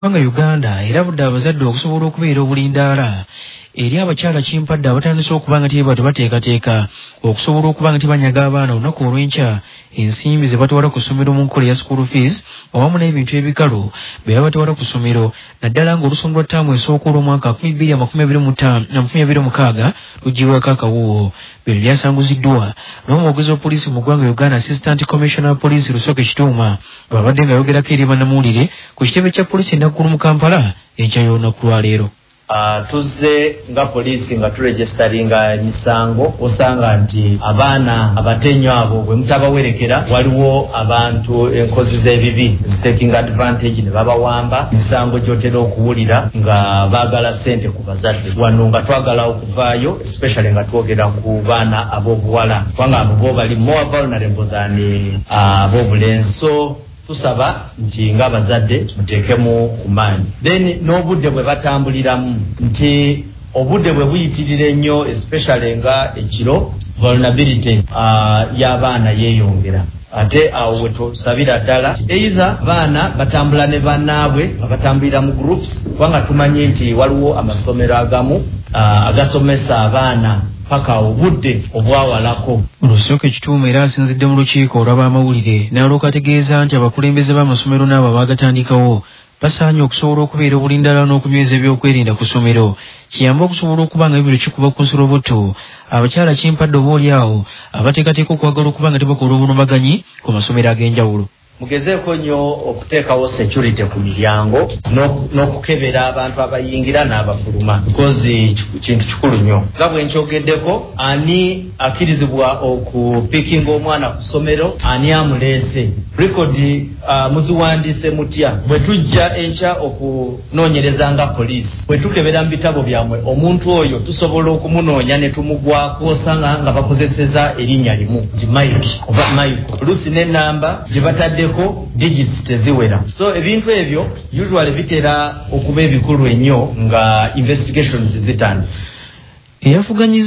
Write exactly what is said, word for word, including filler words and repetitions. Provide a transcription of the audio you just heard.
Banga Uganda era budde abazadde okusobola okubeera obulindaala eri abakyala kimpadde abatandise okuba nga tebaba tebateekateeka okusobola okuba nga tebanyaga abaana olunaku olw'enkya ensimbi ze batwala ku ssomero mu nkola ya school fees awamu n'ebintu ebikalu bye baba batwala ku ssomero naddala ng'olusonga lwa ttaamu esooka olw'omwaka nkumi bbiri amakumi abiri mu ttaano na nkumi abiri mukaaga luggyibwako akawuuwo. Bino byasanguziddwa n'omwogezi wa poliisi mu ggwanga Uganda Assistant Commissioner Police Lusoke Kituuma babadde nga yogerako eri bannamuwulire ku kitebe kya poliisi enaggulu mu Kampala enkya y'olunaku lwa leero. Uh, tuzze nga poliisi nga turegisteringa misango osanga nti abaana abatenyo abo bwe mutabawerekera waliwo abantu enkozi z'ebibi taking advantage ne babawamba misango gyotera okuwulira nga baagala ssente ku bazadde wano nga twagala okuvaayo especially nga twogera ku baana ab'obuwala kubanga abo bo bali more vulnerable than uh, ab'obulenzi. So tusaba nti nga bazadde muteekemu ku maanyi then n'obudde bwe batambuliramu nti obudde bwe buyitirira ennyo especially nga ekiro vulnerability uh, y'abaana yeeyongera ate awo we tusabira ddala either baana batambula ne bannaabwe abatambulira mu groups kubanga tumanye nti waliwo amasomero agamu uh, agasomesa abaana paka obudde obwawalako. Lusoke Kituuma era asinzidde mu lukiiko olw'abamawulire n'alyoka ategeeza nti abakulembeze b'amasomero n'abo abaagatandikawo basaanye okusobola okubeera obulindaala n'okunyweza ebyokwerinda ku ssomero kiyamba okusobola okuba nga bibiri kikuba ku nsolobotto abakyala kimpadde oboolyawo abateekateeka okwagala okuba nga tebakola obunomaganyi ku masomero ag'enjawulo. Mugezeeko nnyo okuteekawo security ku miryango n'okukebera abantu abayingira n'abafuluma because kintu kikulu nnyo. Nga bwe nkyogeddeko ani akkirizibwa okupikinga omwana ku ssomero ani amuleese rekodi uh, muziwandiise mutya bwe tujja enkya okunoonyereza nga poliisi bwe tukebera mu bitabo byamwe omuntu oyo tusobola okumunoonya ne tumugwako osanga nga bakozeseza erinnya limu nti Mike oba Michael oluusi n'ennamba gye batadde ko digits teziwera. So ebintu ebyo usually bitera okuba ebikulu ennyo nga investigations zitandika. Eyafuganyiza